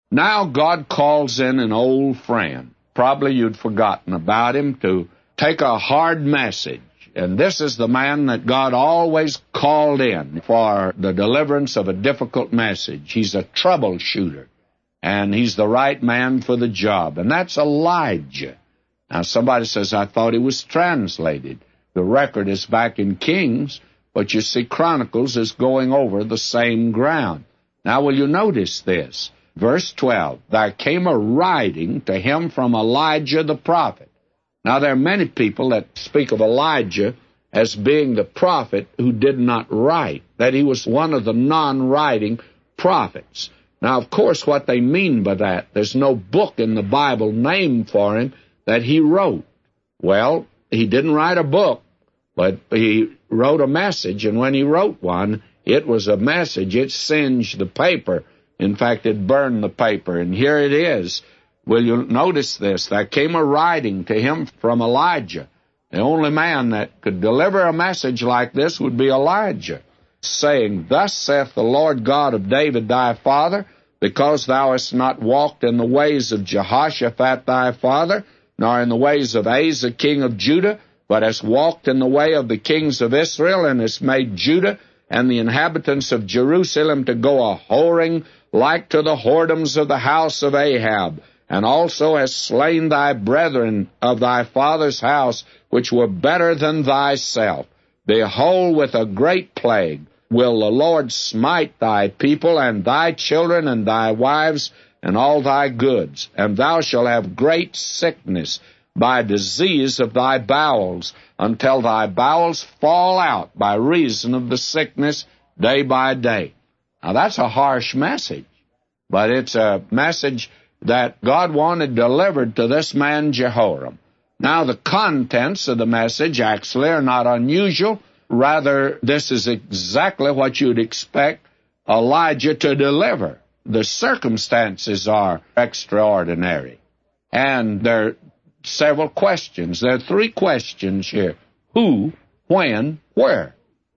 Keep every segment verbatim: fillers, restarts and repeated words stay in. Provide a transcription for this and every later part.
Now God calls in an old friend. Probably you'd forgotten about him, to take a hard message. And this is the man that God always called in for the deliverance of a difficult message. He's a troubleshooter, and he's the right man for the job, and that's Elijah. Now, somebody says, I thought he was translated. The record is back in Kings, but you see Chronicles is going over the same ground. Now, will you notice this? Verse twelve, there came a writing to him from Elijah the prophet. Now, there are many people that speak of Elijah as being the prophet who did not write, that he was one of the non-writing prophets. Now, of course, what they mean by that, there's no book in the Bible named for him that he wrote. Well, he didn't write a book, but he wrote a message, and when he wrote one, it was a message. It singed the paper. In fact, it burned the paper, and here it is. Will you notice this? There came a writing to him from Elijah. The only man that could deliver a message like this would be Elijah, saying, Thus saith the Lord God of David thy father, because thou hast not walked in the ways of Jehoshaphat thy father, nor in the ways of Asa king of Judah, but hast walked in the way of the kings of Israel, and hast made Judah and the inhabitants of Jerusalem to go a-whoring like to the whoredoms of the house of Ahab, and also hast slain thy brethren of thy father's house, which were better than thyself. Behold, with a great plague will the Lord smite thy people, and thy children, and thy wives, and all thy goods. And thou shalt have great sickness by disease of thy bowels, until thy bowels fall out by reason of the sickness day by day. Now, that's a harsh message, but it's a message that God wanted delivered to this man Jehoram. Now, the contents of the message actually are not unusual. Rather, this is exactly what you'd expect Elijah to deliver. The circumstances are extraordinary. And there are several questions. There are three questions here. Who, when, where?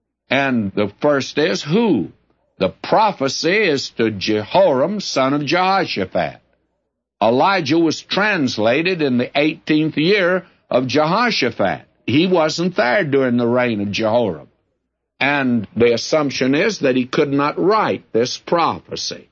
And the first is who. The prophecy is to Jehoram, son of Jehoshaphat. Elijah was translated in the eighteenth year of Jehoshaphat. He wasn't there during the reign of Jehoram. And the assumption is that he could not write this prophecy.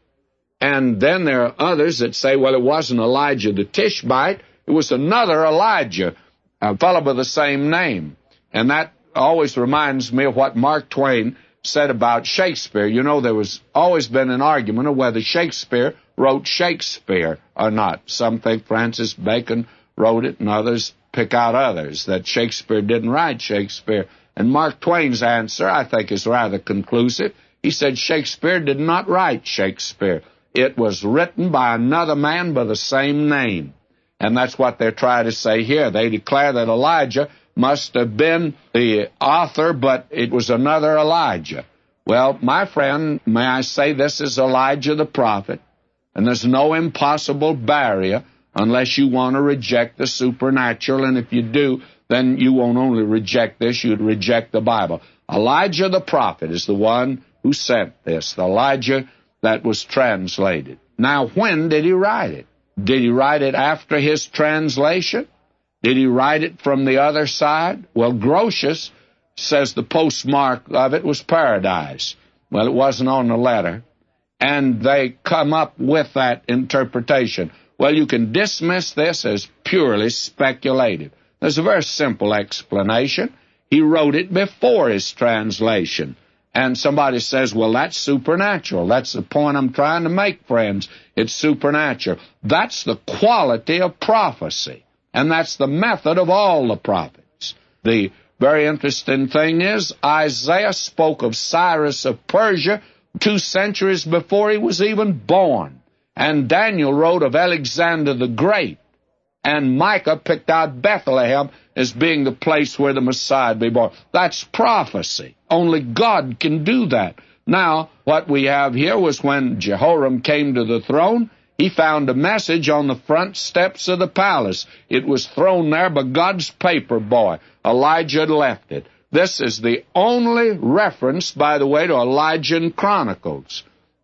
And then there are others that say, well, it wasn't Elijah the Tishbite, it was another Elijah, a fellow by the same name. And that always reminds me of what Mark Twain said about Shakespeare. You know, there was always been an argument of whether Shakespeare wrote Shakespeare or not. Some think Francis Bacon wrote it, and others pick out others, that Shakespeare didn't write Shakespeare. And Mark Twain's answer, I think, is rather conclusive. He said Shakespeare did not write Shakespeare. It was written by another man by the same name. And that's what they're trying to say here. They declare that Elijah must have been the author, but it was another Elijah. Well, my friend, may I say this is Elijah the prophet, and there's no impossible barrier unless you want to reject the supernatural, and if you do, then you won't only reject this, you'd reject the Bible. Elijah the prophet is the one who sent this, the Elijah that was translated. Now, when did he write it? Did he write it after his translation? Did he write it from the other side? Well, Grotius says the postmark of it was Paradise. Well, it wasn't on the letter. And they come up with that interpretation. Well, you can dismiss this as purely speculative. There's a very simple explanation. He wrote it before his translation. And somebody says, well, that's supernatural. That's the point I'm trying to make, friends. It's supernatural. That's the quality of prophecy. And that's the method of all the prophets. The very interesting thing is, Isaiah spoke of Cyrus of Persia two centuries before he was even born. And Daniel wrote of Alexander the Great. And Micah picked out Bethlehem as being the place where the Messiah would be born. That's prophecy. Only God can do that. Now, what we have here was when Jehoram came to the throne, he found a message on the front steps of the palace. It was thrown there by God's paper boy. Elijah had left it. This is the only reference, by the way, to Elijah in Chronicles.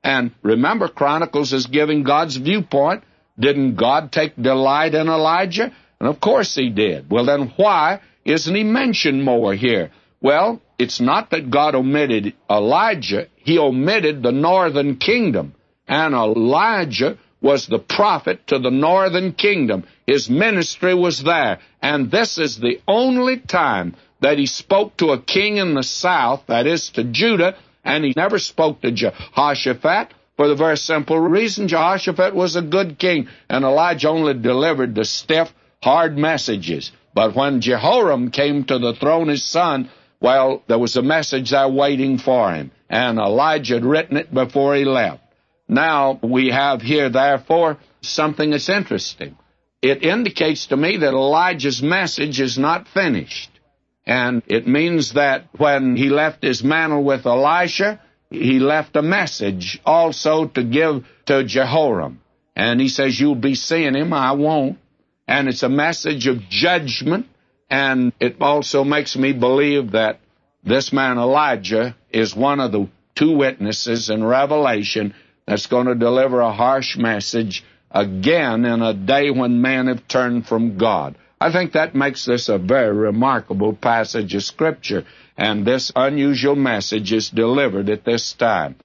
And remember, Chronicles is giving God's viewpoint. Didn't God take delight in Elijah? And of course he did. Well, then why isn't he mentioned more here? Well, it's not that God omitted Elijah. He omitted the northern kingdom. And Elijah was the prophet to the northern kingdom. His ministry was there. And this is the only time that he spoke to a king in the south, that is to Judah, and he never spoke to Jehoshaphat for the very simple reason Jehoshaphat was a good king, and Elijah only delivered the stiff, hard messages. But when Jehoram came to the throne, his son, well, there was a message there waiting for him, and Elijah had written it before he left. Now, we have here, therefore, something that's interesting. It indicates to me that Elijah's message is not finished. And it means that when he left his mantle with Elisha, he left a message also to give to Jehoram. And he says, you'll be seeing him, I won't. And it's a message of judgment. And it also makes me believe that this man Elijah is one of the two witnesses in Revelation that's going to deliver a harsh message again in a day when men have turned from God. I think that makes this a very remarkable passage of Scripture, and this unusual message is delivered at this time.